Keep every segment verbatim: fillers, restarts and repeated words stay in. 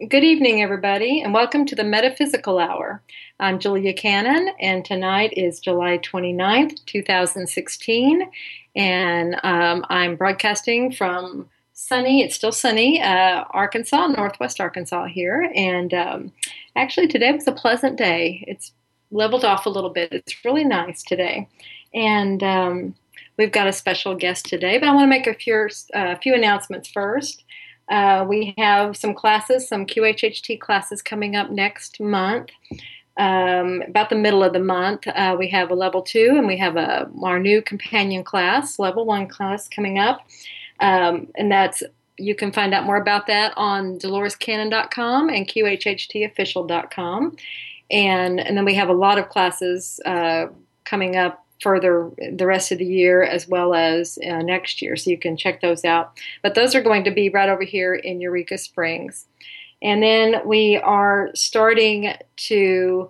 Good evening, everybody, and welcome to the Metaphysical Hour. I'm Julia Cannon, and tonight is July twenty-ninth, twenty sixteen, and um, I'm broadcasting from sunny, it's still sunny, uh, Arkansas, Northwest Arkansas here, and um, actually today was a pleasant day. It's leveled off a little bit. It's really nice today, and um, we've got a special guest today, but I want to make a few, uh, few announcements first. Uh, we have some classes, some Q H H T classes coming up next month. Um, about the middle of the month, uh, we have a level two, and we have a our new companion class, level one class coming up. Um, and that's you can find out more about that on dolores cannon dot com and Q H H T official dot com. And and then we have a lot of classes uh, coming up further the rest of the year as well as uh, next year, so you can check those out. But those are going to be right over here in Eureka Springs. And then we are starting to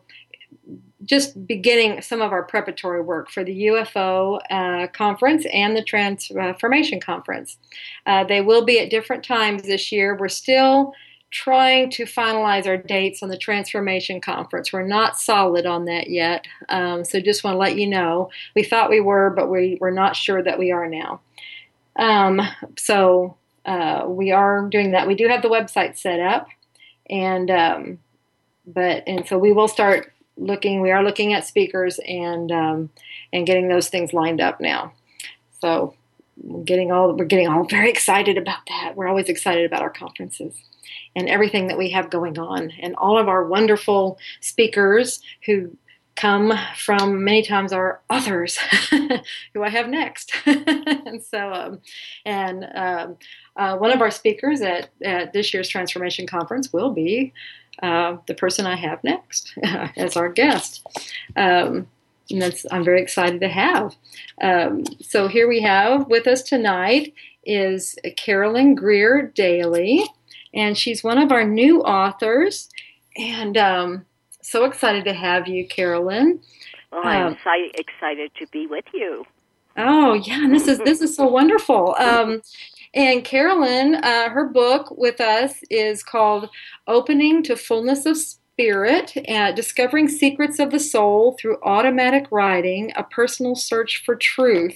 just beginning some of our preparatory work for the U F O uh, conference and the Transformation Conference. Uh, they will be at different times this year. We're still trying to finalize our dates on the Transformation Conference. We're not solid on that yet, um, so just want to let you know. We thought we were, but we, we're not sure that we are now. Um, so uh, we are doing that. We do have the website set up, and um, but and so we will start looking. We are looking at speakers and um, and getting those things lined up now. So we're getting all we're getting all very excited about that. We're always excited about our conferences and everything that we have going on, and all of our wonderful speakers who come from many times our authors who I have next. and so, um, and um, uh, one of our speakers at, at this year's Transformation Conference will be uh, the person I have next as our guest. Um, and that's I'm very excited to have. Um, so here we have with us tonight is Carolyn Greer Daly. And she's one of our new authors, and um, so excited to have you, Carolyn. Well, I'm um, so excited to be with you. Oh, yeah, and this is this is so wonderful. Um, and Carolyn, uh, her book with us is called "Opening to Fullness of Spirit: uh, Discovering Secrets of the Soul Through Automatic Writing: A Personal Search for Truth."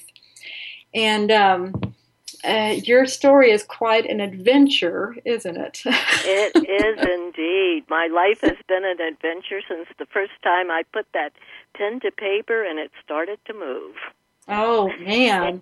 And um, Uh, your story is quite an adventure, isn't it? It is indeed. My life has been an adventure since the first time I put that pen to paper and it started to move. Oh, man.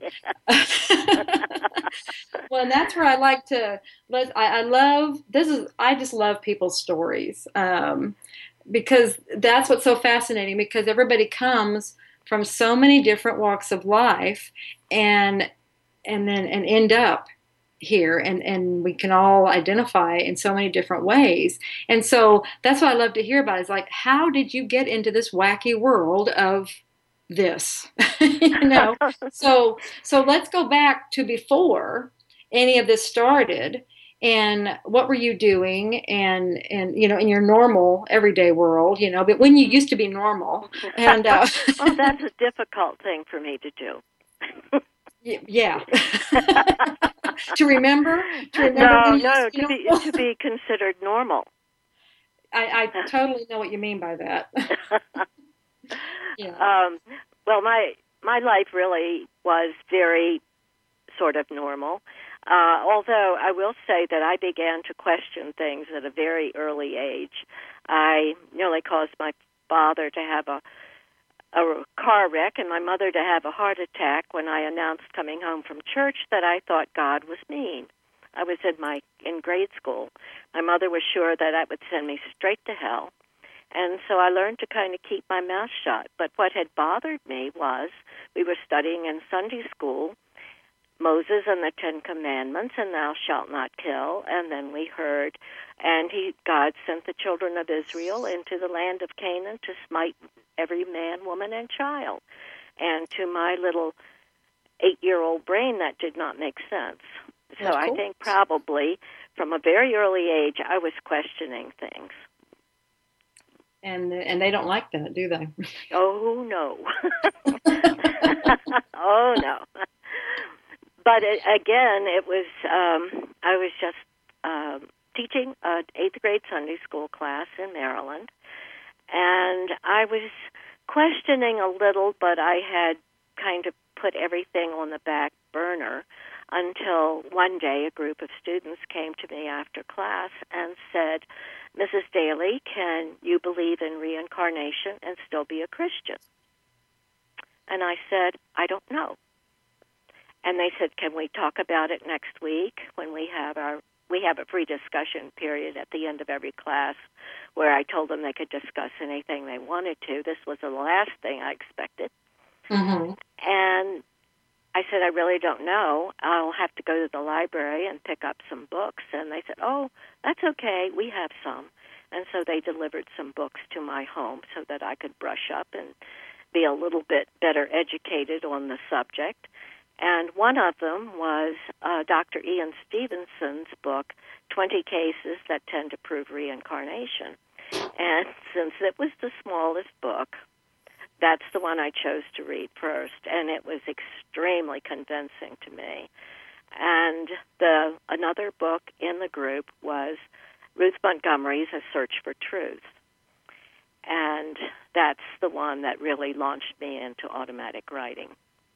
Well, and that's where I like to, I, I love, this is, I just love people's stories um, because that's what's so fascinating, because everybody comes from so many different walks of life, and and then and end up here, and, and we can all identify in so many different ways. And so that's what I love to hear about is like, how did you get into this wacky world of this? you know, so so let's go back to before any of this started, and what were you doing, and and you know, in your normal everyday world, you know, but when you used to be normal. And uh, well, that's a difficult thing for me to do. Yeah. to remember? To remember no, no, to be, to be considered normal. I, I totally know what you mean by that. yeah. Um, well, my my life really was very sort of normal. Uh, although I will say that I began to question things at a very early age. I nearly caused my father to have a a car wreck and my mother to have a heart attack when I announced coming home from church that I thought God was mean. I was in my in grade school. My mother was sure that that would send me straight to hell. And so I learned to kind of keep my mouth shut. But what had bothered me was we were studying in Sunday school Moses and the Ten Commandments, and thou shalt not kill. And then we heard, and he God sent the children of Israel into the land of Canaan to smite every man, woman, and child. And to my little eight-year-old brain, that did not make sense. So I think probably from a very early age, I was questioning things. And and they don't like that, do they? Oh, no. oh, no. But it, again, it was, um, I was just um, teaching an eighth grade Sunday school class in Maryland, and I was questioning a little, but I had kind of put everything on the back burner until one day a group of students came to me after class and said, Missus Daly, can you believe in reincarnation and still be a Christian? And I said, I don't know. And they said, can we talk about it next week when we have our, we have a free discussion period at the end of every class where I told them they could discuss anything they wanted to. This was the last thing I expected. Mm-hmm. And I said, I really don't know. I'll have to go to the library and pick up some books. And they said, oh, that's okay. We have some. And so they delivered some books to my home so that I could brush up and be a little bit better educated on the subject. And one of them was uh, Doctor Ian Stevenson's book, twenty Cases That Tend to Prove Reincarnation. And since it was the smallest book, that's the one I chose to read first, and it was extremely convincing to me. And the another book in the group was Ruth Montgomery's A Search for Truth. And that's the one that really launched me into automatic writing.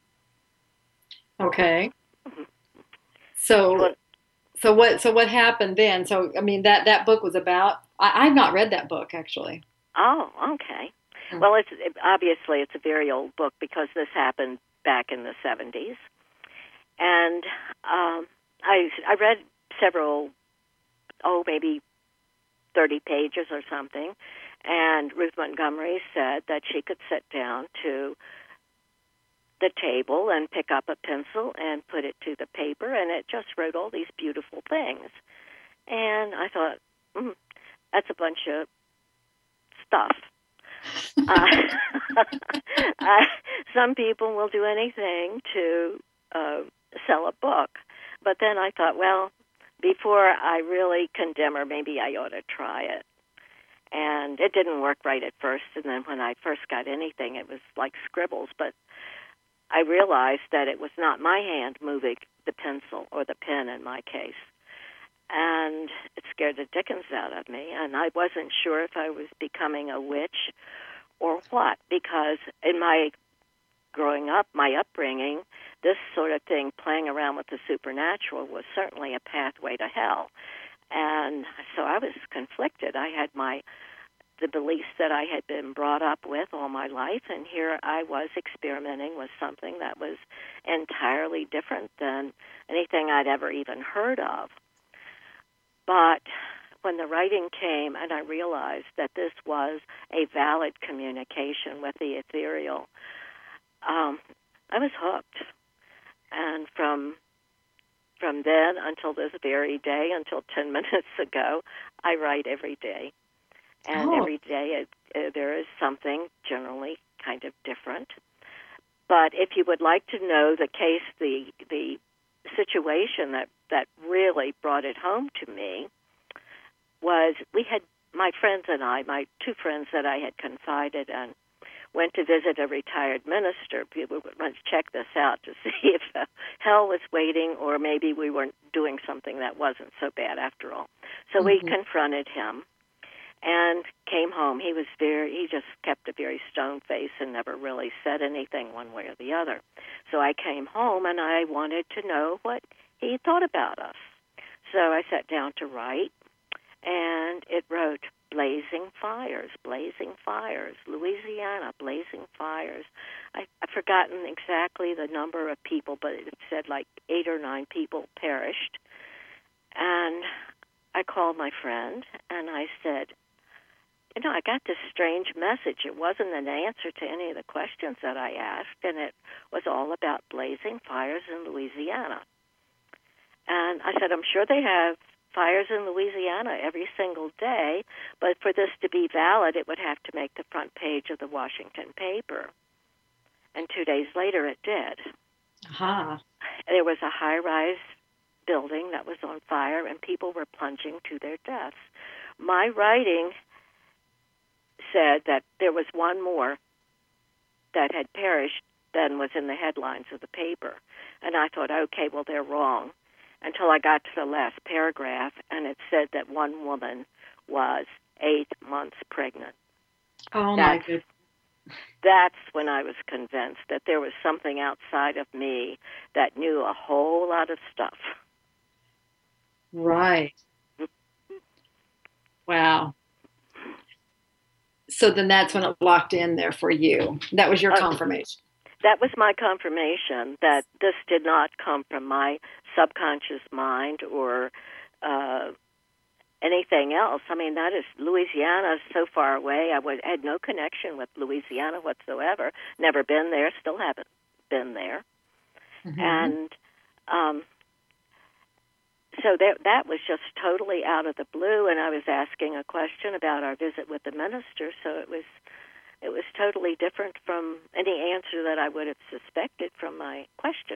Okay. So, so what? So what happened then? So, I mean, that, that book was about. I, I've not read that book actually. Oh, okay. Mm-hmm. Well, it's it, obviously it's a very old book because this happened back in the seventies, and um, I I read several, oh maybe thirty pages or something, and Ruth Montgomery said that she could sit down to the table and pick up a pencil and put it to the paper, and it just wrote all these beautiful things. And I thought, mm, that's a bunch of stuff. uh, uh, some people will do anything to uh, sell a book. But then I thought, well, before I really condemn her, maybe I ought to try it. And it didn't work right at first, and then when I first got anything, it was like scribbles, but I realized that it was not my hand moving the pencil or the pen in my case. And it scared the dickens out of me, and I wasn't sure if I was becoming a witch or what, because in my growing up, my upbringing, this sort of thing, playing around with the supernatural, was certainly a pathway to hell. And so I was conflicted. I had my the beliefs that I had been brought up with all my life, and here I was experimenting with something that was entirely different than anything I'd ever even heard of. But when the writing came and I realized that this was a valid communication with the ethereal, um, I was hooked. And from from then until this very day, until ten minutes ago, I write every day. And oh. every day it, uh, there is something generally kind of different. But if you would like to know the case, the the situation that, that really brought it home to me was we had, my friends and I, my two friends that I had confided in, went to visit a retired minister. People would once check this out to see if uh, hell was waiting or maybe we weren't doing something that wasn't so bad after all. So mm-hmm. we confronted him and came home. He was very, he just kept a very stone face and never really said anything one way or the other. So I came home and I wanted to know what he thought about us. So I sat down to write, and it wrote, Blazing Fires, Blazing Fires, Louisiana, Blazing Fires. I, I've forgotten exactly the number of people, but it said like eight or nine people perished. And I called my friend, and I said, you know, I got this strange message. It wasn't an answer to any of the questions that I asked, and it was all about blazing fires in Louisiana. And I said, I'm sure they have fires in Louisiana every single day, but for this to be valid, it would have to make the front page of the Washington paper. And two days later, it did. Uh-huh. There was a high-rise building that was on fire, and people were plunging to their deaths. My writing said that there was one more that had perished than was in the headlines of the paper. And I thought, okay, well, they're wrong. until I got to the last paragraph, and it said that one woman was eight months pregnant. Oh, that's, my goodness. That's when I was convinced that there was something outside of me that knew a whole lot of stuff. Right. Wow. So then that's when it locked in there for you. That was your Uh, confirmation. That was my confirmation that this did not come from my subconscious mind or uh, anything else. I mean, that is, Louisiana is so far away. I would, had no connection with Louisiana whatsoever. Never been there, still haven't been there. Mm-hmm. And um, so that, that was just totally out of the blue, and I was asking a question about our visit with the minister, so it was it was totally different from any answer that I would have suspected from my question.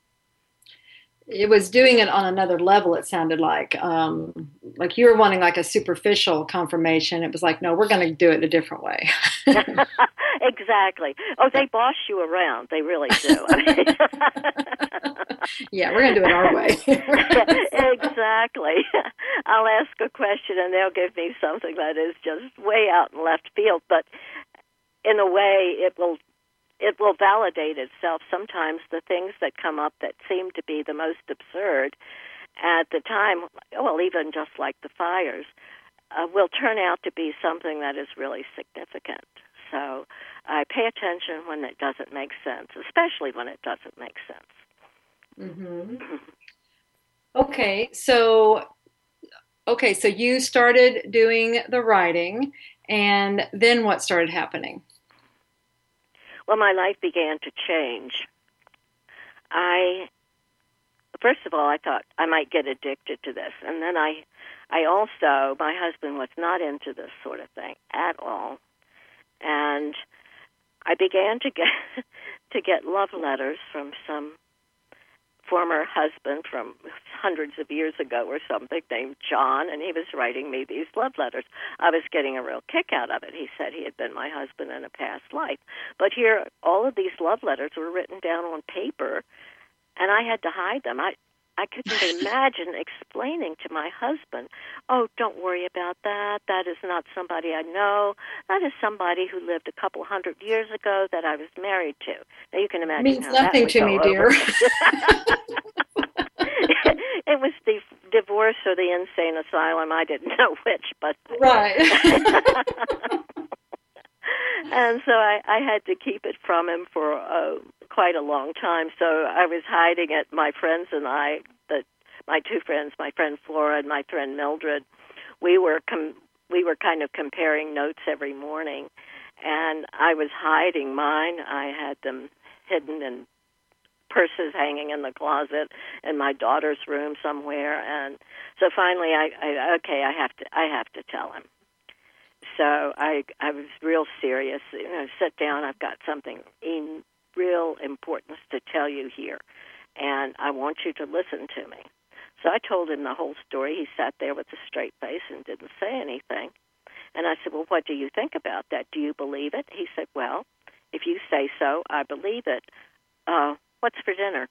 It was doing it on another level, it sounded like. Um, like you were wanting like a superficial confirmation. It was like, no, we're going to do it a different way. Exactly. Oh, they boss you around. They really do. Yeah, we're going to do it our way. Exactly. I'll ask a question and they'll give me something that is just way out in left field, but in a way it will it will validate itself. Sometimes the things that come up that seem to be the most absurd at the time, well, even just like the fires, uh, will turn out to be something that is really significant. So I pay attention when it doesn't make sense, especially when it doesn't make sense. Mm-hmm. Okay, so okay, so you started doing the writing, and then what started happening? Well, my life began to change. I, first of all, I thought I might get addicted to this, and then I, I also, my husband was not into this sort of thing at all, and I began to get to get love letters from some former husband from hundreds of years ago or something named John, and he was writing me these love letters. I was getting a real kick out of it. He said he had been my husband in a past life. But here, all of these love letters were written down on paper, and I had to hide them. I I couldn't imagine explaining to my husband, oh, don't worry about that. That is not somebody I know. That is somebody who lived a couple hundred years ago that I was married to. Now, you can imagine it means how nothing that to me, dear. It was the divorce or the insane asylum. I didn't know which, but right. And so I, I had to keep it from him for uh, quite a long time. So I was hiding it. My friends and I, the, my two friends, my friend Flora and my friend Mildred, we were com- we were kind of comparing notes every morning, and I was hiding mine. I had them hidden in purses hanging in the closet in my daughter's room somewhere. And so finally, I, I okay, I have to I have to tell him. So I I was real serious. You know, sit down. I've got something in real importance to tell you here, and I want you to listen to me. So I told him the whole story. He sat there with a straight face and didn't say anything. And I said, well, what do you think about that? Do you believe it? He said, well, if you say so, I believe it. Uh, what's for dinner?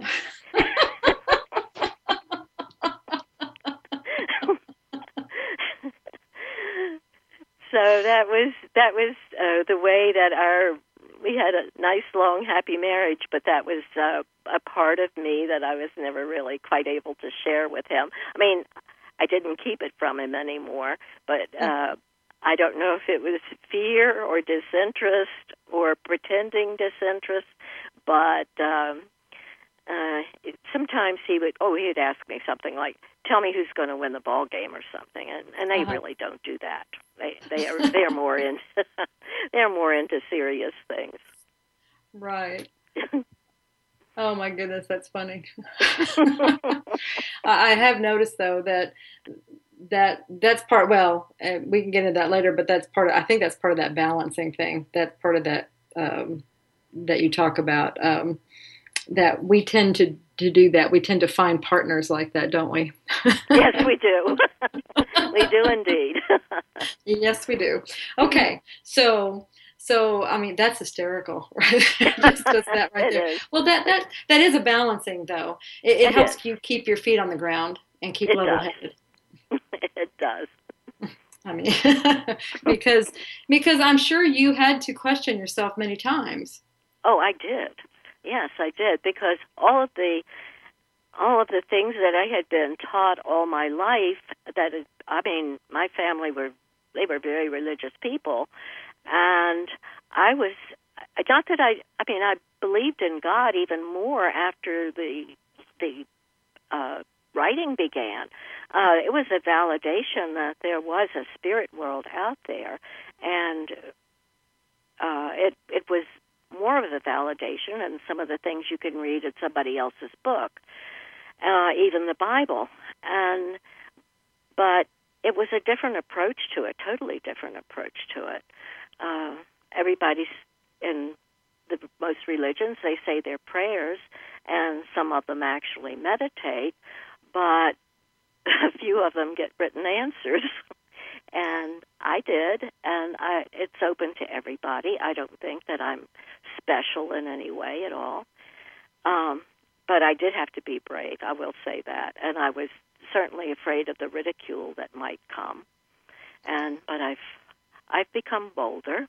So that was that was uh, the way that our we had a nice, long, happy marriage. But that was uh, a part of me that I was never really quite able to share with him. I mean, I didn't keep it from him anymore, but uh, I don't know if it was fear or disinterest or pretending disinterest. But um, uh, it, sometimes he would oh he would ask me something like, tell me who's going to win the ball game or something, and, and they uh-huh. really don't do that. They they are they are more into they're more into serious things. Right. Oh my goodness, that's funny. I have noticed though that that that's part. Well, uh, we can get into that later, but that's part of. I think that's part of that balancing thing. That's part of that um, that you talk about. Um, that we tend to. to do that. We tend to find partners like that, don't we? Yes, we do. We do indeed. Yes, we do. Okay. So, So, I mean, that's hysterical, right? Just, just that right It there. is. Well, that, that, that is a balancing, though. It, it It is. helps you keep your feet on the ground and keep It does. level-headed. It does. I mean, because because I'm sure you had to question yourself many times. Oh, I did. Yes, I did, because all of the all of the things that I had been taught all my life, that it, I mean, my family were they were very religious people, and I was not that I I mean I believed in God even more after the the uh, writing began. Uh, it was a validation that there was a spirit world out there, and uh, it it was more of a validation than some of the things you can read in somebody else's book, uh, even the Bible. And but it was a different approach to it, totally different approach to it. Uh, everybody's in the most religions, they say their prayers, and some of them actually meditate, but a few of them get written answers. And I did, and I, it's open to everybody. I don't think that I'm special in any way at all. Um, but I did have to be brave, I will say that. And I was certainly afraid of the ridicule that might come. And but I've I've become bolder.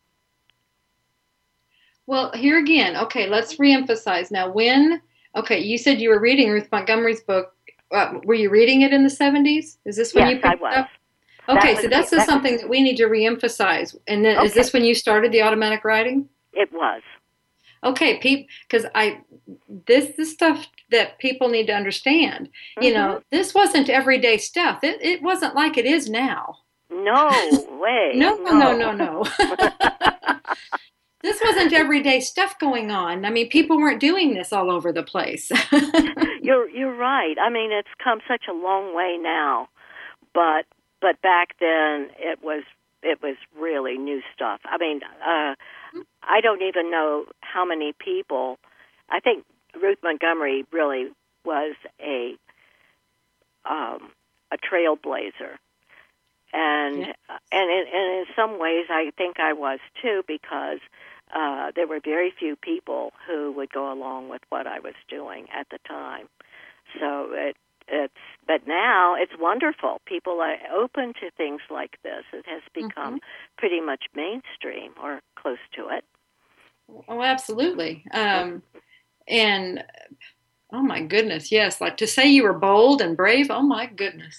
Well, here again, okay, let's reemphasize now. When, okay, you said you were reading Ruth Montgomery's book. Uh, were you reading it in the seventies? Is this when yes, you picked I was. it up? Okay, that so that's that something was, that we need to reemphasize. And then, okay. Is this when you started the automatic writing? It was. Okay, Pete, because I this this stuff that people need to understand. Mm-hmm. You know, this wasn't everyday stuff. It it wasn't like it is now. No way. no, no, no, no, no. no. This wasn't everyday stuff going on. I mean, people weren't doing this all over the place. you're you're right. I mean, it's come such a long way now, but but back then it was it was really new stuff. I mean, uh, I don't even know how many people. I think Ruth Montgomery really was a um, a trailblazer, and yes. and, in, and in some ways I think I was too, because uh, there were very few people who would go along with what I was doing at the time. So it it's but now it's wonderful. People are open to things like this. It has become mm-hmm. pretty much mainstream or close to it. Oh, absolutely. Um, and oh my goodness, yes, like to say you were bold and brave. Oh my goodness.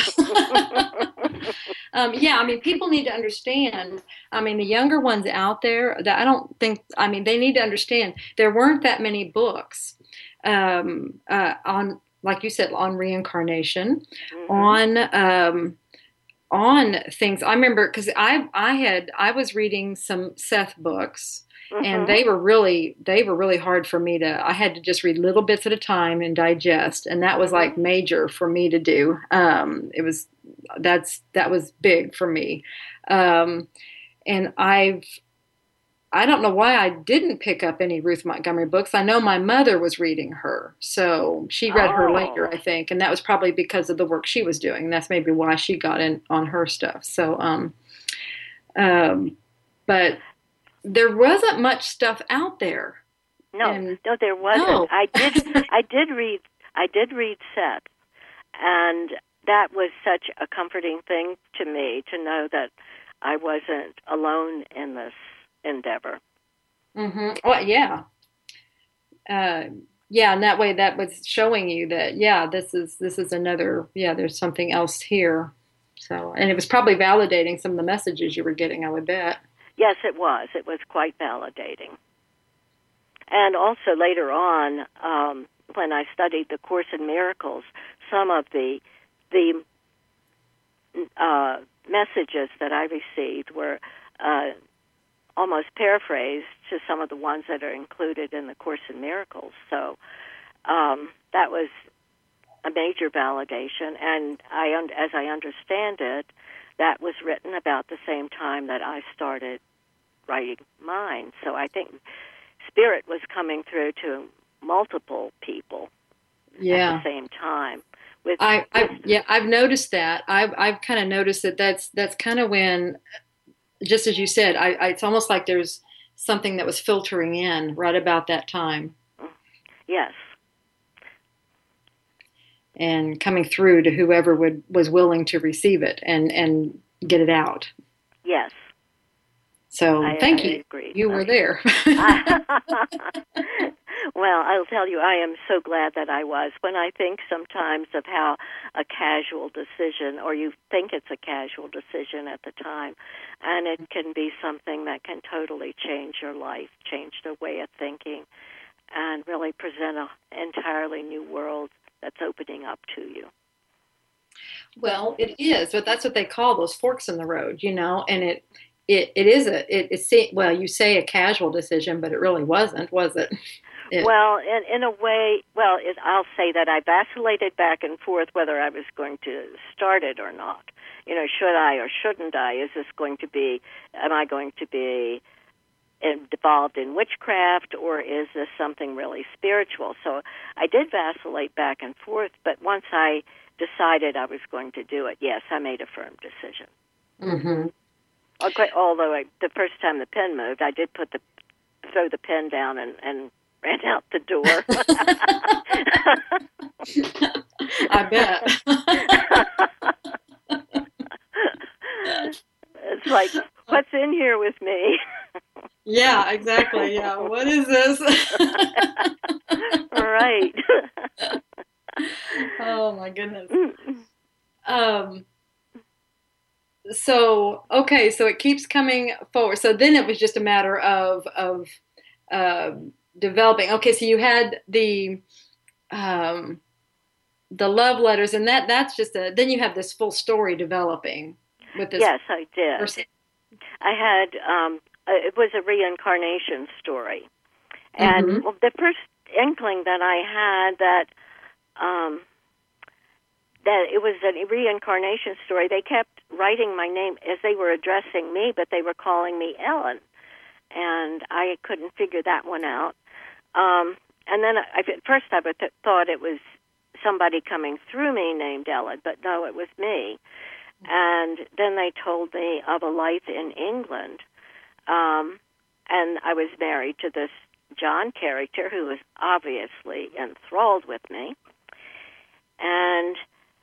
um, yeah, I mean, people need to understand. I mean, the younger ones out there, that I don't think. I mean, they need to understand there weren't that many books um, uh, on, like you said, on reincarnation, mm-hmm. on. Um, on things. I remember because I I had I was reading some Seth books, mm-hmm. and they were really they were really hard for me to. I had to just read little bits at a time and digest, and that was mm-hmm. like major for me to do. Um, it was that's that was big for me, um, and I've. I don't know why I didn't pick up any Ruth Montgomery books. I know my mother was reading her, so she read oh. her later, I think, and that was probably because of the work she was doing. That's maybe why she got in on her stuff. So, um, um, but there wasn't much stuff out there. No, and, no, there wasn't. No. I did, I did read, I did read Seth, and that was such a comforting thing to me to know that I wasn't alone in this endeavor. Mm-hmm. Well, yeah, uh, yeah, and that way, that was showing you that, yeah, this is this is another, yeah, there's something else here. So, and it was probably validating some of the messages you were getting, I would bet. Yes, it was. It was quite validating. And also later on, um, when I studied the Course in Miracles, some of the the uh, messages that I received were uh, almost paraphrased to some of the ones that are included in the Course in Miracles. So um, that was a major validation, and I, as I understand it, that was written about the same time that I started writing mine. So I think Spirit was coming through to multiple people yeah. at the same time. With, I, I with, yeah, I've noticed that. I've I've kind of noticed that that's that's kind of when just as you said, I, I, it's almost like there's something that was filtering in right about that time. Yes. And coming through to whoever would was willing to receive it and, and get it out. Yes. So I, thank I you. agree. You were there. Well, I'll tell you, I am so glad that I was. When I think sometimes of how a casual decision, or you think it's a casual decision at the time, and it can be something that can totally change your life, change the way of thinking, and really present an entirely new world that's opening up to you. Well, it is, but that's what they call those forks in the road, you know, and it it, it is a, it, it's, well, you say a casual decision, but it really wasn't, was it? It, well, in, in a way, well, it, I'll say that I vacillated back and forth whether I was going to start it or not. You know, should I or shouldn't I? Is this going to be, am I going to be involved in witchcraft, or is this something really spiritual? So I did vacillate back and forth, but once I decided I was going to do it, yes, I made a firm decision. Mm-hmm. Okay, although I, the first time the pen moved, I did put the throw the pen down and, and ran out the door. I bet. It's like, what's in here with me? Yeah, exactly. Yeah, what is this? Right. Oh my goodness. Um. So okay, so it keeps coming forward. So then it was just a matter of of uh, developing. Okay, so you had the um, the love letters, and that that's just a. Then you have this full story developing with this. Yes, I did. Person. I had. Um, it was a reincarnation story, and Mm-hmm. well, the first inkling that I had that. Um, that it was a reincarnation story. They kept writing my name as they were addressing me, but they were calling me Ellen, and I couldn't figure that one out. Um, and then I, at first I th- thought it was somebody coming through me named Ellen, but no, it was me. And then they told me of a life in England, um, and I was married to this John character who was obviously enthralled with me. And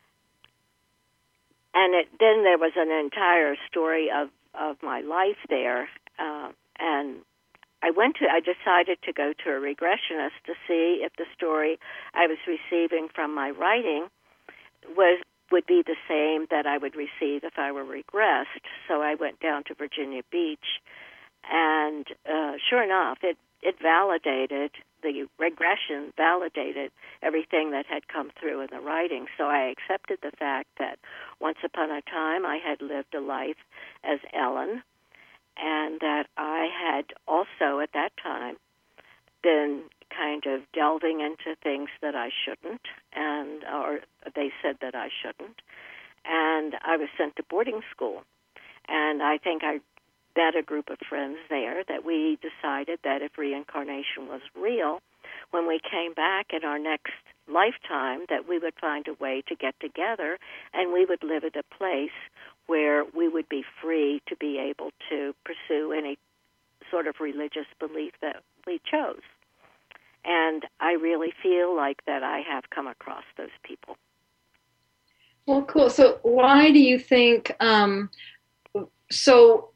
And it, then there was an entire story of, of my life there. Uh, and I went to, I decided to go to a regressionist to see if the story I was receiving from my writing was would be the same that I would receive if I were regressed. So I went down to Virginia Beach, and uh, sure enough, it, it validated, the regression validated everything that had come through in the writing. So I accepted the fact that once upon a time I had lived a life as Ellen, and that I had also at that time been kind of delving into things that I shouldn't, and or they said that I shouldn't. And I was sent to boarding school. And I think I met a group of friends there that we decided that if reincarnation was real, when we came back in our next lifetime, that we would find a way to get together and we would live at a place where we would be free to be able to pursue any sort of religious belief that we chose. And I really feel like that I have come across those people. Well, cool. So why do you think, um, so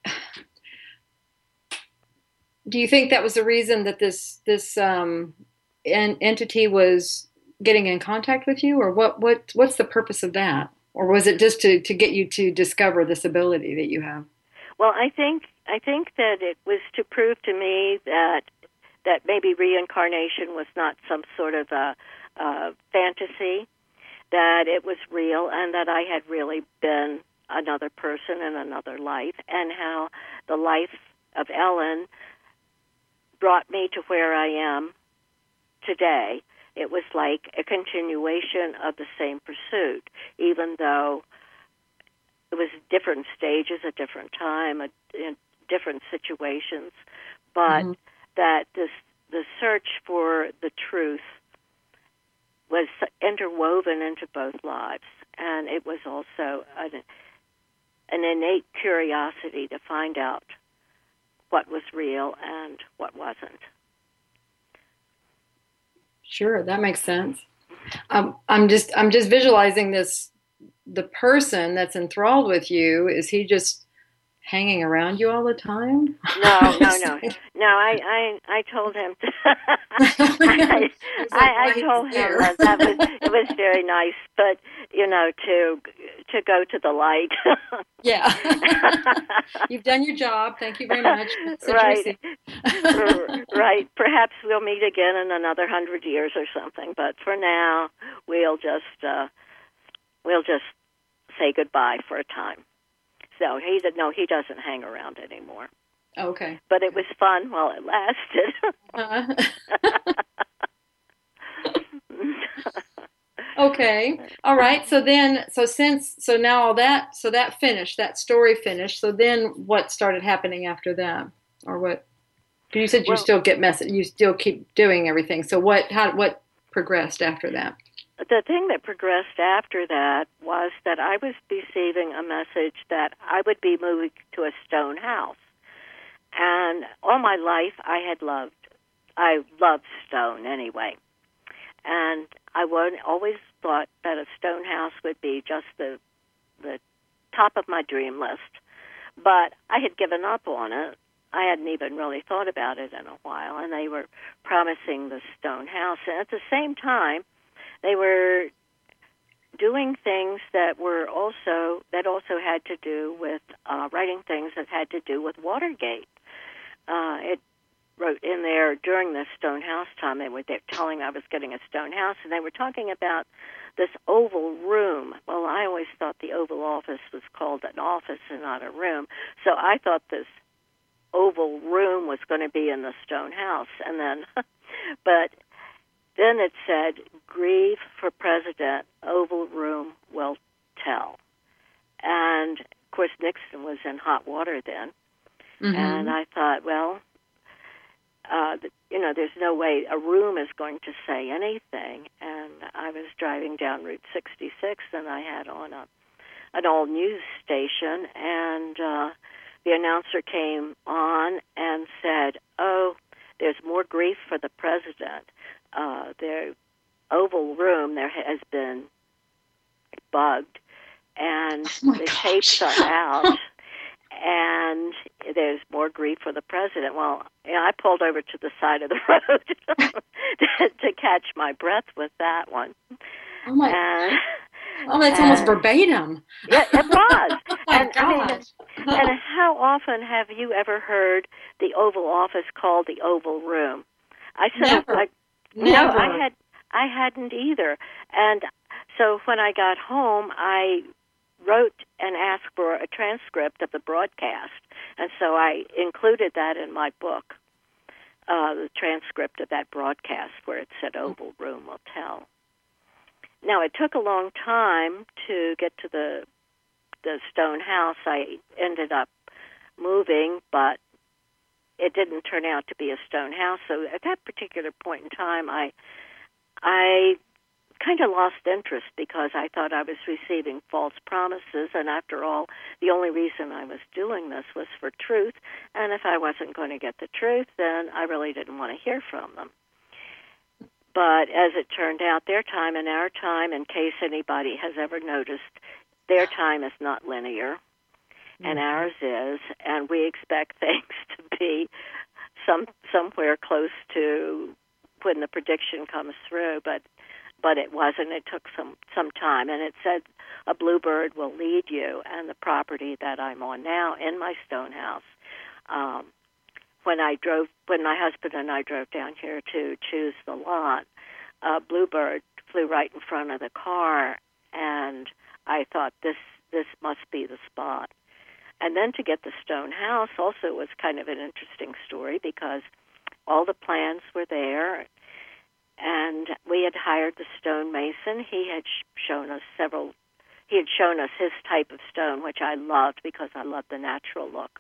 do you think that was the reason that this this um, en- entity was getting in contact with you, or what, what what's the purpose of that? Or was it just to, to get you to discover this ability that you have? Well, I think I think that it was to prove to me that that maybe reincarnation was not some sort of a, a fantasy, that it was real, and that I had really been another person in another life, and how the life of Ellen brought me to where I am today. It was like a continuation of the same pursuit, even though it was different stages, a different time, a, in different situations, but mm-hmm. that this the search for the truth was interwoven into both lives, and it was also an, an innate curiosity to find out what was real and what wasn't. Sure, that makes sense. Um, I'm just I'm just visualizing this. The person that's enthralled with you, is he just hanging around you all the time? No, no, no, no. I, I, I told him. To I, I, I told him that, that was it was very nice, but you know, to to go to the light. Yeah, you've done your job. Thank you very much. Right, right. Perhaps we'll meet again in another hundred years or something, but for now, we'll just uh, we'll just say goodbye for a time. So he did no, he doesn't hang around anymore. Okay. But it was fun while it lasted. uh. Okay. All right. So then, so since, so now all that, so that finished, that story finished. So then what started happening after that? Or what? You said you well, still get message, you still keep doing everything. So what, how, what progressed after that? The thing that progressed after that was that I was receiving a message that I would be moving to a stone house. And all my life I had loved, I loved stone anyway. And I would, always thought that a stone house would be just the the top of my dream list. But I had given up on it. I hadn't even really thought about it in a while. And they were promising the stone house. And at the same time, they were doing things that were also that also had to do with uh, writing things that had to do with Watergate. Uh, it wrote in there during the stone house time. They were telling me I was getting a stone house, and they were talking about this oval room. Well, I always thought the Oval Office was called an office and not a room, so I thought this oval room was going to be in the stone house, and then, but. Then it said, "Grieve for President, Oval Room will tell." And, of course, Nixon was in hot water then. Mm-hmm. And I thought, well, uh, you know, there's no way a room is going to say anything. And I was driving down Route sixty-six, and I had on a an old news station, and uh, the announcer came on and said, "Oh, there's more grief for the president. Uh, their Oval Room there has been bugged, and oh the gosh. tapes are out, and there's more grief for the president." Well, you know, I pulled over to the side of the road to, to catch my breath with that one. Oh my! And, oh, that's and, almost verbatim. Yeah, it was. Oh my and, gosh. I mean, and how often have you ever heard the Oval Office called the Oval Room? I said, Never. I, Never. No, I had, I hadn't either. And so when I got home, I wrote and asked for a transcript of the broadcast, and so I included that in my book, uh, the transcript of that broadcast where it said "Oval Room will tell." Now, it took a long time to get to the the stone house. I ended up moving, but it didn't turn out to be a stone house. So at that particular point in time, I I kind of lost interest because I thought I was receiving false promises. And after all, the only reason I was doing this was for truth. And if I wasn't going to get the truth, then I really didn't want to hear from them. But as it turned out, their time and our time, in case anybody has ever noticed, their time is not linear. And ours is, and we expect things to be some somewhere close to when the prediction comes through, but but it wasn't. It took some, some time, and it said a bluebird will lead you, and the property that I'm on now in my stone house. Um, when I drove, when my husband and I drove down here to choose the lot, a bluebird flew right in front of the car, and I thought this this must be the spot. And then to get the stone house also was kind of an interesting story because all the plans were there, and we had hired the stonemason. He had shown us several, he had shown us his type of stone, which I loved because I loved the natural look.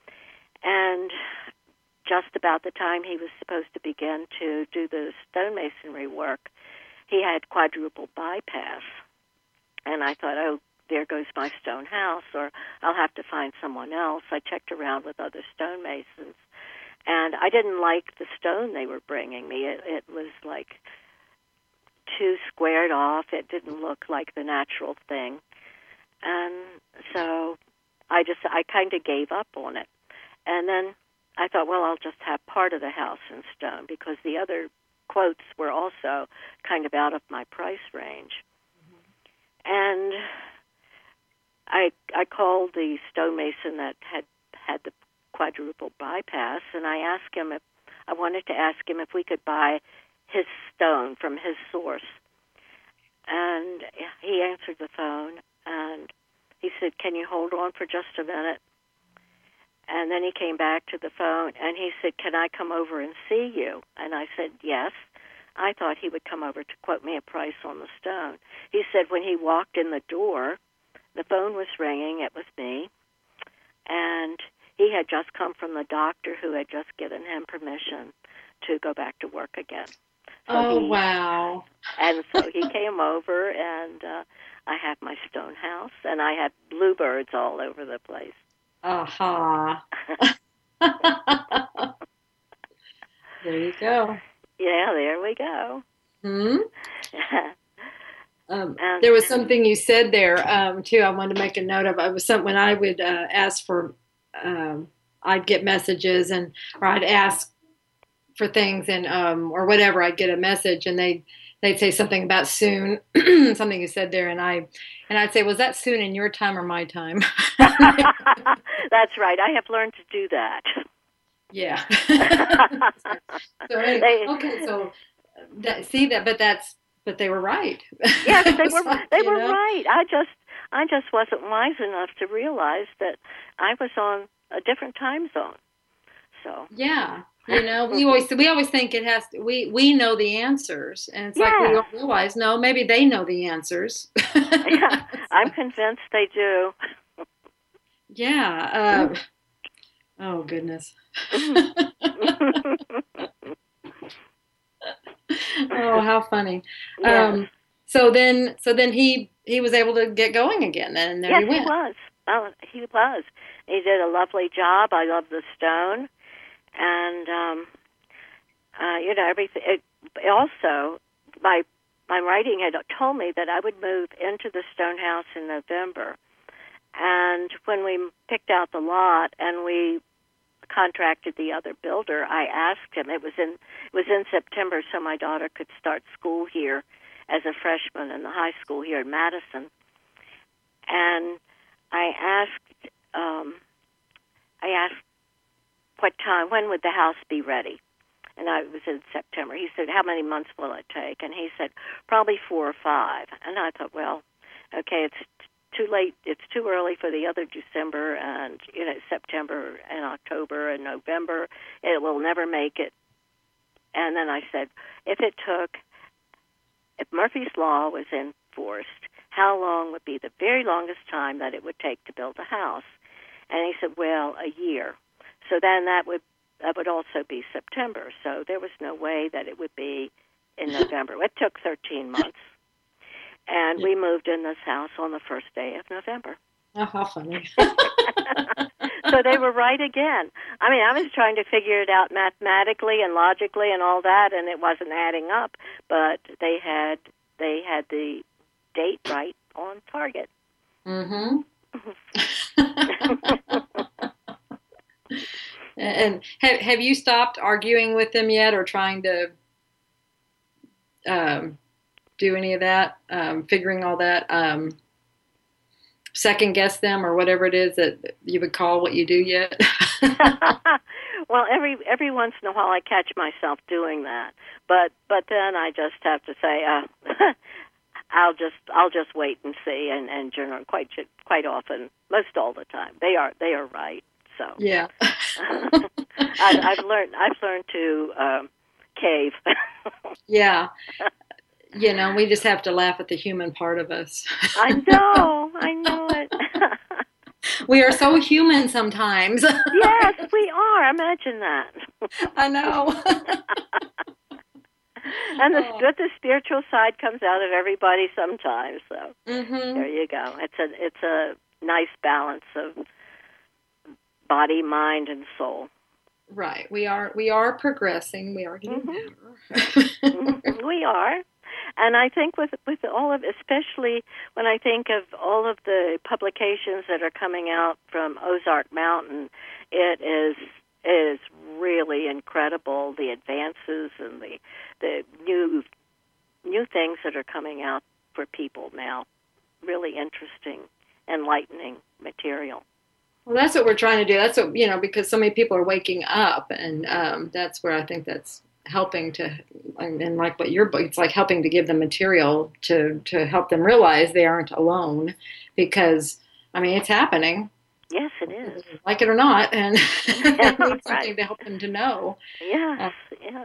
And just about the time he was supposed to begin to do the stonemasonry work, he had quadruple bypass. And I thought, oh, there goes my stone house, or I'll have to find someone else. I checked around with other stonemasons, and I didn't like the stone they were bringing me. It, it was like too squared off. It didn't look like the natural thing. And so I just, I kind of gave up on it. And then I thought, well, I'll just have part of the house in stone, because the other quotes were also kind of out of my price range. Mm-hmm. And I I called the stonemason that had had the quadruple bypass, and I asked him if, I wanted to ask him if we could buy his stone from his source. And he answered the phone, and he said, "Can you hold on for just a minute?" And then he came back to the phone, and he said, "Can I come over and see you?" And I said, "Yes." I thought he would come over to quote me a price on the stone. He said when he walked in the door, the phone was ringing. It was me. And he had just come from the doctor, who had just given him permission to go back to work again. So oh, he, wow. And so he came over, and uh, I have my stone house, and I have bluebirds all over the place. Aha. Uh-huh. There you go. Yeah, there we go. Hmm. um, there was something you said there um, too. I wanted to make a note of. It was something when I would uh, ask for, um, I'd get messages, and or I'd ask for things, and um, or whatever. I'd get a message, and they they'd say something about soon, something you said there, and I and I'd say, was that soon in your time or my time? That's right. I have learned to do that. Yeah. so, anyway, okay, so that, see that, but that's, but they were right. Yes, they were. Like, they were know? right. I just, I just wasn't wise enough to realize that I was on a different time zone. So. Yeah, you know, we always we always think it has to. We we know the answers, and it's yeah. like we don't realize. No, maybe they know the answers. Yeah, I'm convinced they do. Yeah. Uh, oh goodness. Oh, how funny. Yeah. Um, so then, so then he he was able to get going again. Then and there yes, he went. he was. Oh, he was. He did a lovely job. I love the stone, and um, uh, you know everything. It, also, my my writing had told me that I would move into the stone house in November, and when we picked out the lot and we contracted the other builder, I asked him. It was in it was in September, so my daughter could start school here as a freshman in the high school here in Madison. And I asked, um, I asked, what time? When would the house be ready? And I it was in September. He said, "How many months will it take?" And he said, "Probably four or five." And I thought, well, okay, it's too late. It's too early for the other December and, you know, September and October and November. It will never make it. And then I said, if it took, if Murphy's Law was enforced, how long would be the very longest time that it would take to build a house? And he said, well, a year. So then that would that would also be September. So there was no way that it would be in November. It took thirteen months. And we moved in this house on the first day of November. Oh, how funny. So they were right again. I mean, I was trying to figure it out mathematically and logically and all that, and it wasn't adding up. But they had they had the date right on target. Mm-hmm. And have, have you stopped arguing with them yet, or trying to um, do any of that, um, figuring all that, um, second guess them, or whatever it is that you would call what you do yet? Well, every every once in a while I catch myself doing that, but but then I just have to say, uh, I'll just I'll just wait and see, and and generally quite quite often, most all the time, they are they are right. So yeah, I, I've learned I've learned to um, cave. Yeah. You know, we just have to laugh at the human part of us. I know, I know it. We are so human sometimes. Yes, we are. Imagine that. I know. And the, Oh. but the spiritual side comes out of everybody sometimes. So Mm-hmm. there you go. It's a it's a nice balance of body, mind, and soul. Right. We are we are progressing. We are getting Mm-hmm. better. We are. And I think with with all of, especially when I think of all of the publications that are coming out from Ozark Mountain, it is it is really incredible, the advances and the the new new things that are coming out for people now. Really interesting, enlightening material. Well, that's what we're trying to do. That's what, you know, because so many people are waking up, and um, that's where I think that's helping to, and like what your book, it's like helping to give them material to, to help them realize they aren't alone, because, I mean, it's happening. Yes, it is. Like it or not, and Yeah, they need something right. to help them to know. Yes, Uh, yes.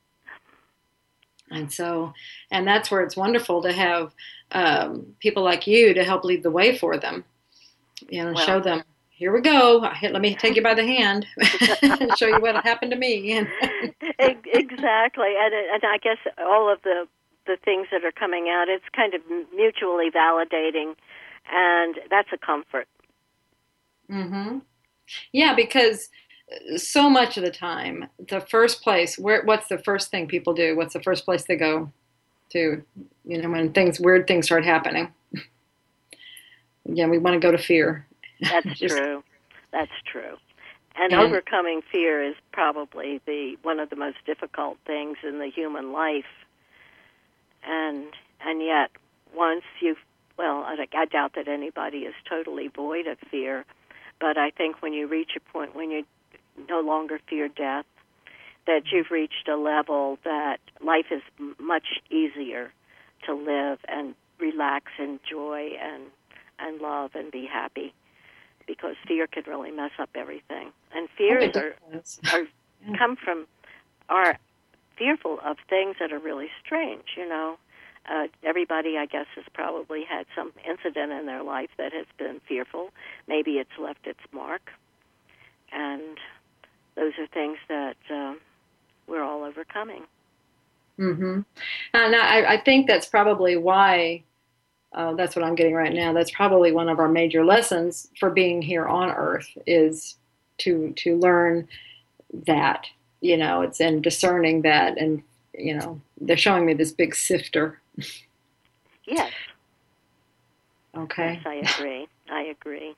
And so, and that's where it's wonderful to have um, people like you to help lead the way for them, you know, Well, show them, here we go. Let me take you by the hand and show you what happened to me. Exactly, and and I guess all of the the things that are coming out, it's kind of mutually validating, and that's a comfort. Mm-hmm. Yeah, because so much of the time, the first place, where what's the first thing people do? What's the first place they go to? You know, when things weird things start happening. Yeah, we want to go to fear. That's Just, true. That's true. And, and overcoming fear is probably the one of the most difficult things in the human life. And and yet, once you've, well, I, I doubt that anybody is totally void of fear, but I think when you reach a point when you no longer fear death, that you've reached a level that life is much easier to live and relax, enjoy, and and love and be happy. Because fear can really mess up everything, and fears oh, are, are yeah. come from are fearful of things that are really strange. You know, uh, everybody, I guess, has probably had some incident in their life that has been fearful. Maybe it's left its mark, and those are things that uh, we're all overcoming. Mm-hmm. And I, I think that's probably why. Uh, that's what I'm getting right now. That's probably one of our major lessons for being here on Earth, is to to learn that, you know, it's in discerning that, and you know, they're showing me this big sifter. Yes. Okay. Yes, I agree. I agree.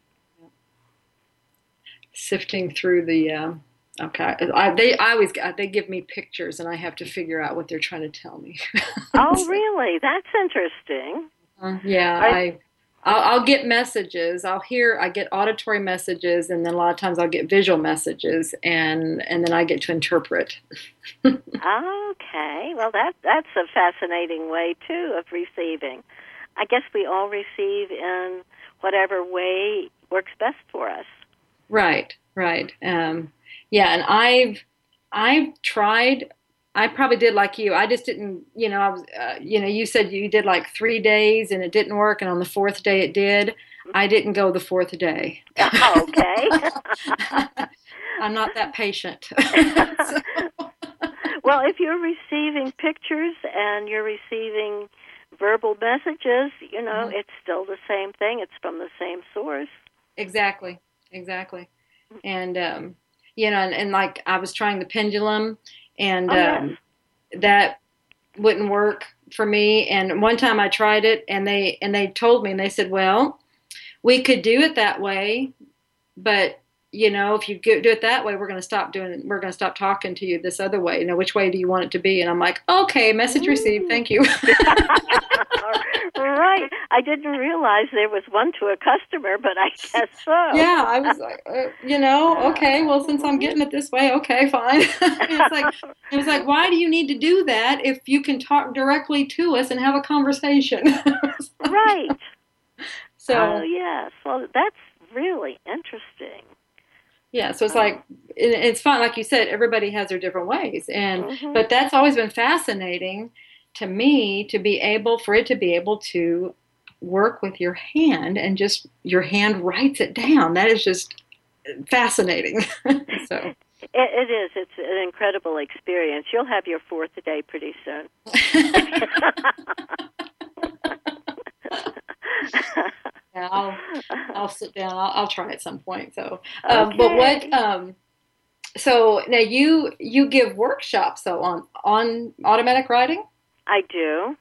Sifting through the. Um, okay. I, they I always they give me pictures, and I have to figure out what they're trying to tell me. Oh, really? That's interesting. Uh, yeah, I, I, I'll, I'll get messages. I'll hear. I get auditory messages, and then a lot of times I'll get visual messages, and and then I get to interpret. Okay, well that that's a fascinating way too of receiving. I guess we all receive in whatever way works best for us. Right, right. Um, yeah, and I've I've tried. I probably did like you. I just didn't, you know, I was, uh, you know, you said you did like three days and it didn't work, and on the fourth day it did. I didn't go the fourth day. Okay. I'm not that patient. So. Well, if you're receiving pictures and you're receiving verbal messages, you know, mm-hmm. It's still the same thing. It's from the same source. Exactly, exactly. And, um, you know, and, and like I was trying the pendulum, and oh, yes. um, that wouldn't work for me. And one time I tried it, and they and they told me, and they said, well, we could do it that way, but you know, if you do it that way, we're going to stop doing. We're going to stop talking to you this other way. You know, which way do you want it to be? And I'm like, okay, message received. Thank you. Right. I didn't realize there was one to a customer, but I guess so. Yeah, I was like, uh, you know, okay, well, since I'm getting it this way, okay, fine. It's like, it was like, why do you need to do that if you can talk directly to us and have a conversation? Right. So. Oh, yes. Well, that's really interesting. Yeah, so it's like, it's fun, like you said, everybody has their different ways, and mm-hmm. but that's always been fascinating to me, to be able, for it to be able to work with your hand, and just your hand writes it down. That is just fascinating. So It, it is. It's an incredible experience. You'll have your fourth day pretty soon. Yeah, I'll I'll sit down. I'll, I'll try at some point. So, um, okay. but what? Um, so now you you give workshops though on on automatic writing. I do.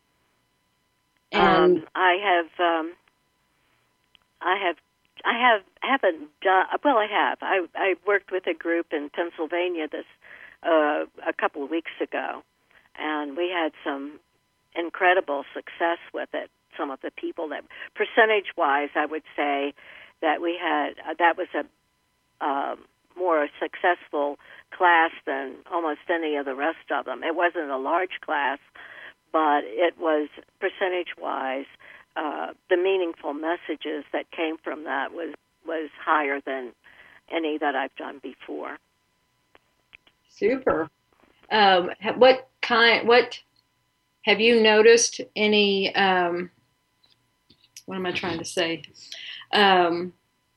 And um, I have. Um, I have. I have haven't done well. I have. I I worked with a group in Pennsylvania this uh, a couple of weeks ago, and we had some incredible success with it. Some of the people that, percentage wise, I would say that we had uh, that was a um, more successful class than almost any of the rest of them. It wasn't a large class, but it was percentage wise. Uh, the meaningful messages that came from that was, was higher than any that I've done before. Super. Um, what kind? What have you noticed? Any? Um, what am I trying to say? Um,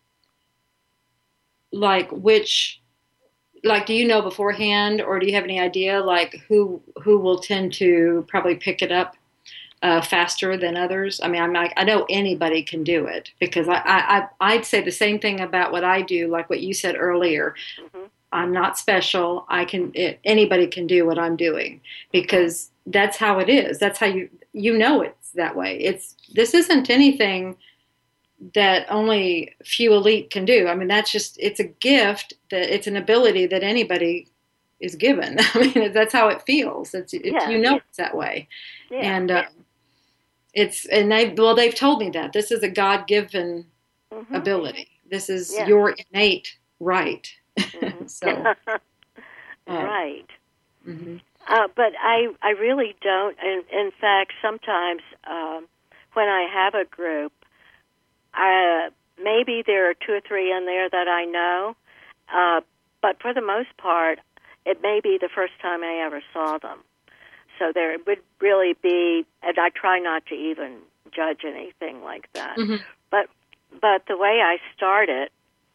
like which? Like, do you know beforehand, or do you have any idea? Like, who who will tend to probably pick it up Uh, faster than others? I mean, I'm like, I know anybody can do it because I, I, I'd say the same thing about what I do, like what you said earlier. Mm-hmm. I'm not special. I can, it, anybody can do what I'm doing because that's how it is. That's how you, you know, it's that way. It's, this isn't anything that only few elite can do. I mean, that's just, it's a gift that it's an ability that anybody is given. I mean, that's how it feels. It's, it's Yeah. you know, it's that way. Yeah. And, uh, It's and they well they've told me that this is a God-given mm-hmm. ability. This is yeah. your innate right. Mm-hmm. so uh, right. Mm-hmm. Uh, but I I really don't. In, in fact, sometimes um, when I have a group, I, maybe there are two or three in there that I know, uh, but for the most part, it may be the first time I ever saw them. So there would really be, and I try not to even judge anything like that. Mm-hmm. But but the way I start it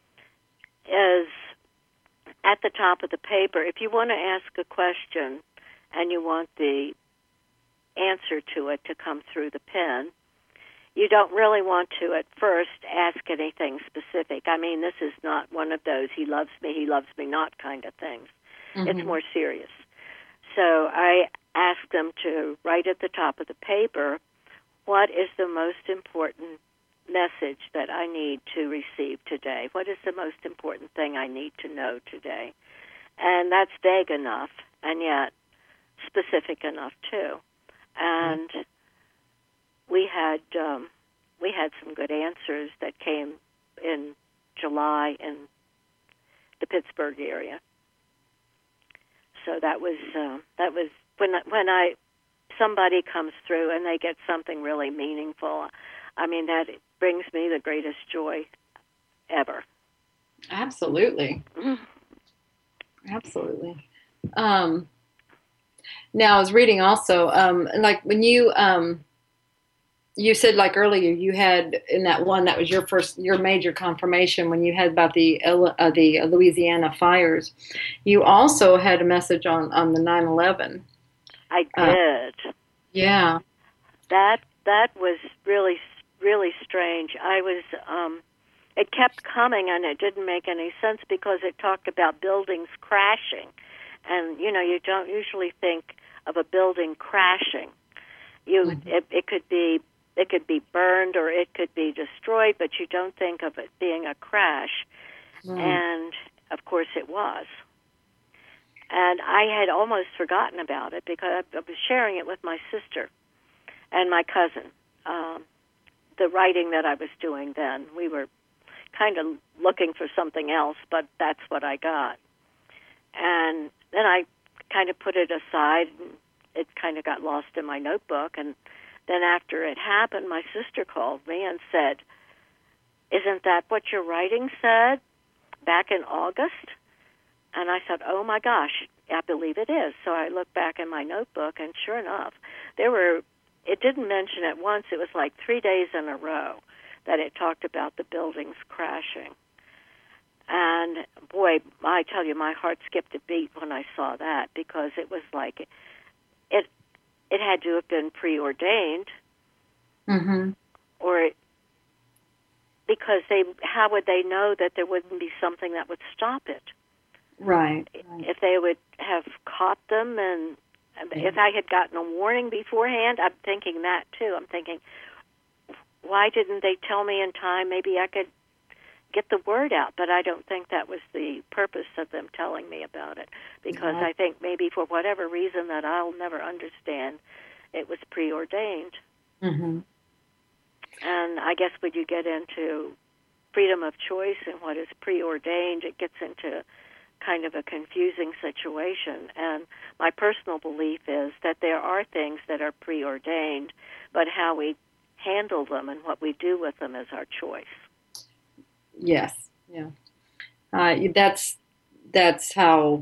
is at the top of the paper. If you want to ask a question and you want the answer to it to come through the pen, you don't really want to at first ask anything specific. I mean, this is not one of those he loves me, he loves me not kind of things. Mm-hmm. It's more serious. So I ask them to write at the top of the paper, what is the most important message that I need to receive today? What is the most important thing I need to know today? And that's vague enough, and yet specific enough too. And we had um, we had some good answers that came in July in the Pittsburgh area. So that was uh, that was when when I somebody comes through and they get something really meaningful. I mean, that brings me the greatest joy ever. Absolutely, absolutely. Um, now, I was reading also, um, like when you um, you said like earlier, you had in that one that was your first your major confirmation when you had about the uh, the Louisiana fires. You also had a message on on the nine eleven. I did. Uh, yeah. That that was really really strange. I was um, it kept coming and it didn't make any sense because it talked about buildings crashing, and you know you don't usually think of a building crashing. You mm-hmm. it, it could be it could be burned or it could be destroyed, but you don't think of it being a crash. Mm. And of course it was. And I had almost forgotten about it because I was sharing it with my sister and my cousin. Um, the writing that I was doing then, we were kind of looking for something else, but that's what I got. And then I kind of put it aside, and it kind of got lost in my notebook. And then after it happened, my sister called me and said, "Isn't that what your writing said back in August?" And I said, "Oh my gosh, I believe it is." So I looked back in my notebook, and sure enough, there were, it didn't mention it once, it was like three days in a row that it talked about the buildings crashing. And boy, I tell you, my heart skipped a beat when I saw that, because it was like it it had to have been preordained, mm-hmm. or it, because they how would they know that there wouldn't be something that would stop it? Right. right. If they would have caught them, and yeah. if I had gotten a warning beforehand, I'm thinking that too. I'm thinking, why didn't they tell me in time? Maybe I could get the word out, but I don't think that was the purpose of them telling me about it, because yeah. I think maybe for whatever reason that I'll never understand, it was preordained. Mm-hmm. And I guess when you get into freedom of choice and what is preordained, it gets into kind of a confusing situation. And my personal belief is that there are things that are preordained, but how we handle them and what we do with them is our choice. Yes, yeah. Uh, that's that's how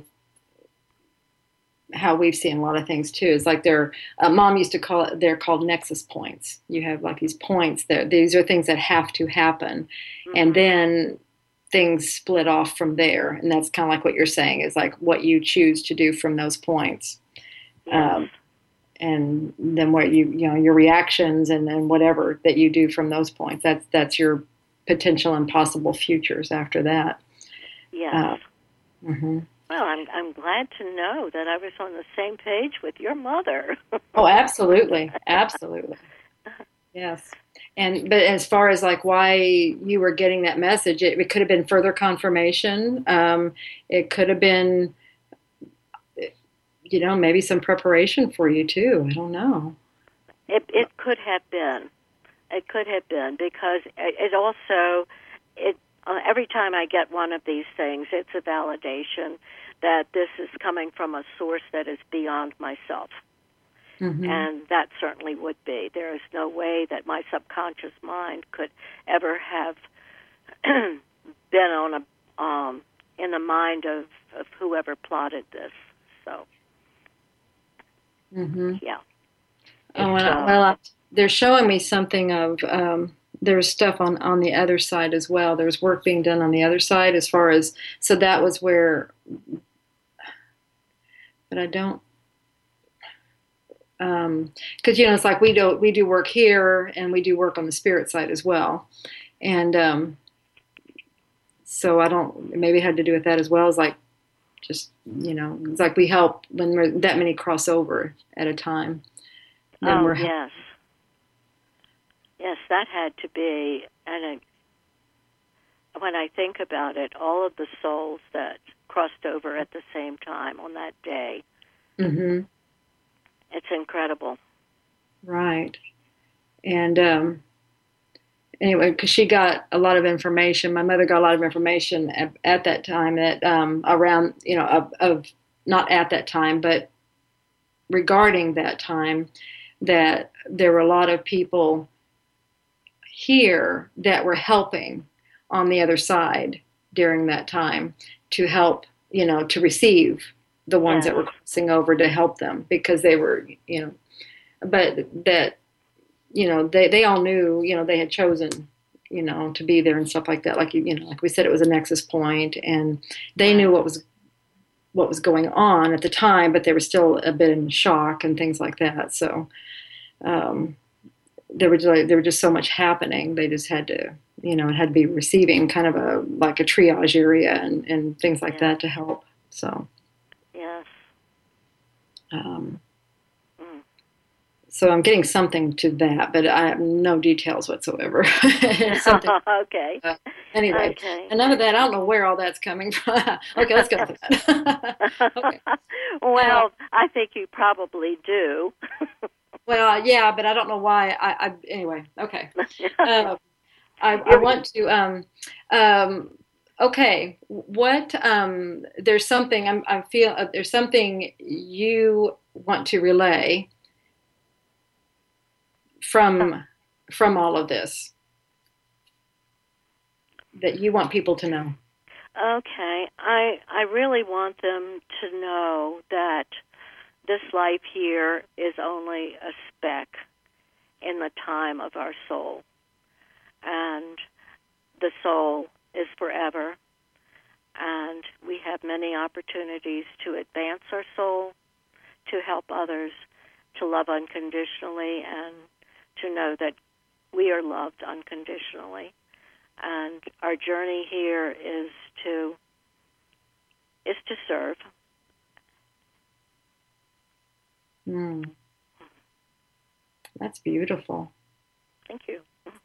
how we've seen a lot of things too. It's like they're uh, Mom used to call it. They're called nexus points. You have like these points that these are things that have to happen, mm-hmm. and then things split off from there. And that's kind of like what you're saying is like what you choose to do from those points. Yes. Um, and then what you you know your reactions and then whatever that you do from those points. That's that's your potential and possible futures after that. Yes. Uh, mm-hmm. Well, I'm I'm glad to know that I was on the same page with your mother. Oh, absolutely, absolutely. Yes. And but as far as like why you were getting that message, it, it could have been further confirmation. Um, it could have been, you know, maybe some preparation for you too. I don't know. It it could have been. It could have been, because it also, it uh, every time I get one of these things, it's a validation that this is coming from a source that is beyond myself. Mm-hmm. And that certainly would be. There is no way that my subconscious mind could ever have been on a um, in the mind of, of whoever plotted this. So, mm-hmm. yeah. Oh, well, uh, well, they're showing me something of, um, there's stuff on, on the other side as well. There's work being done on the other side as far as, so that was where, but I don't, um, cause you know, it's like we do, we do work here and we do work on the spirit side as well. And, um, so I don't, maybe it had to do with that as well as like, just, you know, it's like we help when we're that many cross over at a time. Then oh, we're yes. Yes, that had to be, and uh, when I think about it, all of the souls that crossed over at the same time on that day, mm-hmm. it's incredible. Right. And um, anyway, because she got a lot of information, my mother got a lot of information at, at that time that um, around, you know, of, of, not at that time, but regarding that time, that there were a lot of people here that were helping on the other side during that time to help, you know, to receive the ones yeah. that were crossing over to help them because they were, you know, but that, you know, they, they all knew, you know, they had chosen, you know, to be there and stuff like that. Like, you know, like we said, it was a nexus point and they right. knew what was, what was going on at the time, but they were still a bit in shock and things like that. So, um, there was like, there was just so much happening. They just had to, you know, it had to be receiving kind of a, like a triage area and, and things like yeah. that to help. So, yes. Um, mm. So I'm getting something to that, but I have no details whatsoever. okay. Uh, anyway, okay. enough of that. I don't know where all that's coming from. Okay, let's go to that. Okay. Well, uh, I think you probably do. Well, yeah, but I don't know why. I, I anyway. Okay. Uh, I, I want to. Um, um, okay, what? Um, there's something. I'm, I feel uh, there's something you want to relay from from all of this that you want people to know. Okay, I I really want them to know that this life here is only a speck in the time of our soul. And the soul is forever. and we have many opportunities to advance our soul, to help others, to love unconditionally, and to know that we are loved unconditionally. And our journey here is to is to serve. Mm. That's beautiful. Thank you.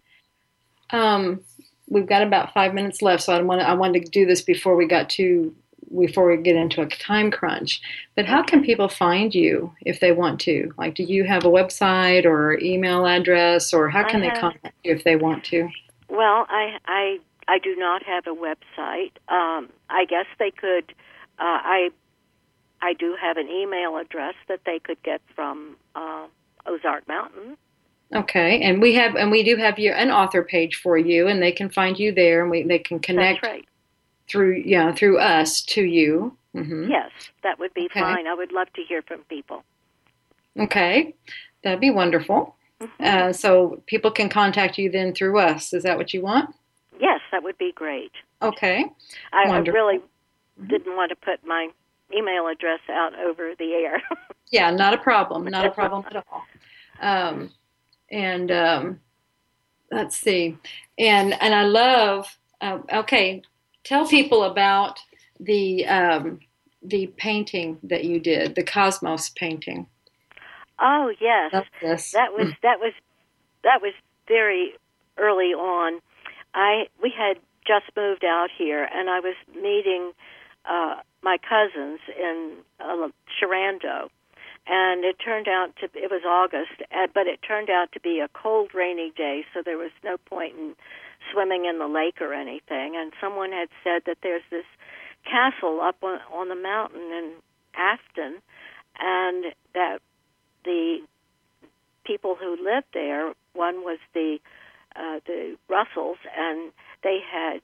Um, we've got about five minutes left, so I want I wanted to do this before we got to before we get into a time crunch. But how can people find you if they want to? Like, do you have a website or email address, or how can I they have, contact you if they want to? Well, I I I do not have a website. Um, I guess they could. Uh, I I do have an email address that they could get from uh, Ozark Mountain. Okay, and we have and we do have your an author page for you, and they can find you there, and we they can connect That's right. through yeah through us to you. Mm-hmm. Yes, that would be Okay. fine. I would love to hear from people. Okay, that'd be wonderful. Mm-hmm. Uh, so people can contact you then through us. Is that what you want? Yes, that would be great. Okay, I, I wonderful. really didn't want to put my email address out over the air. Yeah, not a problem. Not a problem at all. Um, and um, let's see. And and I love. Uh, okay, tell people about the um, the painting that you did, the Cosmos painting. Oh yes, Love this. that was that was that was very early on. I we had just moved out here, and I was meeting uh, my cousins in uh, Sharando, and it turned out to it was August, uh, but it turned out to be a cold, rainy day, so there was no point in swimming in the lake or anything. And someone had said that there's this castle up on, on the mountain in Afton, and that the people who lived there, one was the uh, the Russells, and they had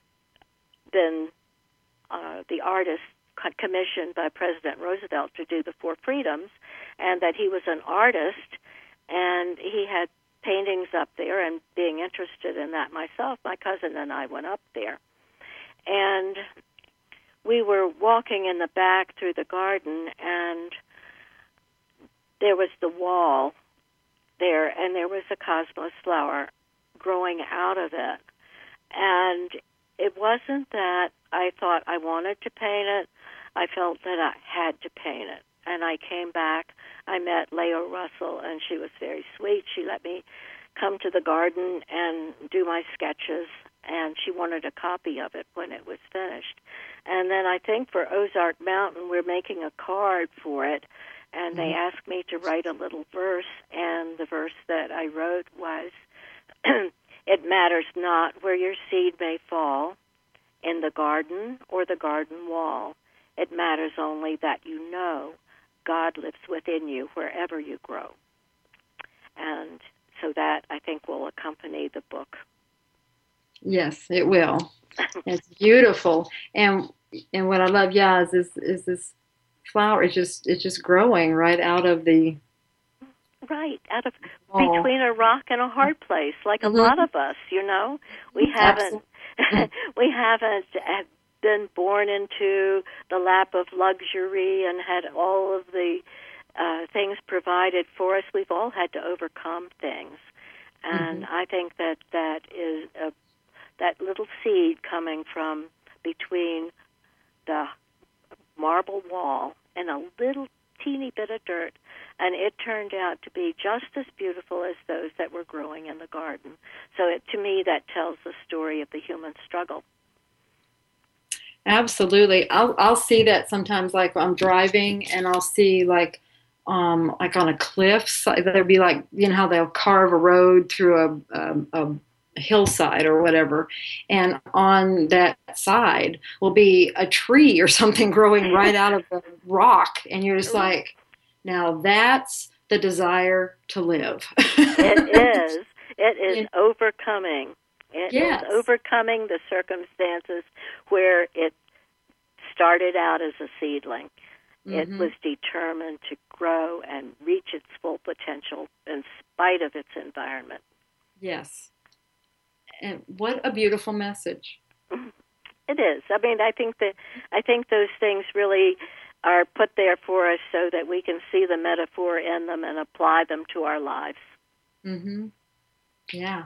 been uh, the artist commissioned by President Roosevelt to do the Four Freedoms, and that he was an artist, and he had paintings up there, and being interested in that myself, my cousin and I went up there. And we were walking in the back through the garden, and there was the wall there, and there was a cosmos flower growing out of it. And it wasn't that I thought I wanted to paint it. I felt that I had to paint it. And I came back. I met Leo Russell, and she was very sweet. She let me come to the garden and do my sketches, and she wanted a copy of it when it was finished. And then I think for Ozark Mountain, we're making a card for it, and they asked me to write a little verse, and the verse that I wrote was, "It matters not where your seed may fall, in the garden or the garden wall. It matters only that you know God lives within you wherever you grow." And so that, I think, will accompany the book. Yes, it will. It's beautiful. And and what I love, yeah, is, is is this flower is just it's just growing right out of the Right, out of wall. between a rock and a hard place, like Mm-hmm. a lot of us, you know. We haven't we haven't been born into the lap of luxury and had all of the uh, things provided for us. We've all had to overcome things, and Mm-hmm. I think that that is a, that little seed coming from between the marble wall and a little teeny bit of dirt, and it turned out to be just as beautiful as those that were growing in the garden. So it, to me, that tells the story of the human struggle. Absolutely. I'll I'll see that sometimes, like I'm driving and I'll see like um like on a cliff side, there'll be like, you know how they'll carve a road through a, a, a hillside or whatever, and on that side will be a tree or something growing right out of the rock, and you're just like, now that's the desire to live. It is. It is Yeah. overcoming. It Yes. is overcoming the circumstances where it started out as a seedling. It Mhm. was determined to grow and reach its full potential in spite of its environment. Yes. And what a beautiful message. Isn't It is. I mean, I think that I think those things really are put there for us so that we can see the metaphor in them and apply them to our lives. Mm-hmm. Yeah.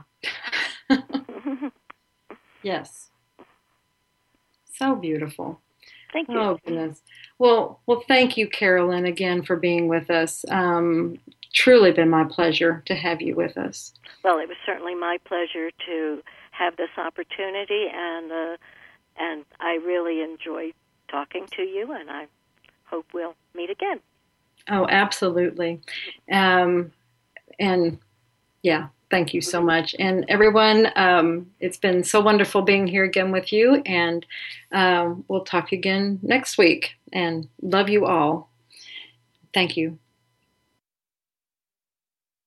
Yes. So beautiful. Thank you. Oh, goodness. Well, well, thank you, Carolyn, again for being with us. Um, truly been my pleasure to have you with us. Well, it was certainly my pleasure to have this opportunity, and uh, and I really enjoyed talking to you, and I hope we'll meet again. Oh, absolutely. Um, and yeah, thank you so much. And everyone, um, it's been so wonderful being here again with you, and um, we'll talk again next week, and love you all. Thank you.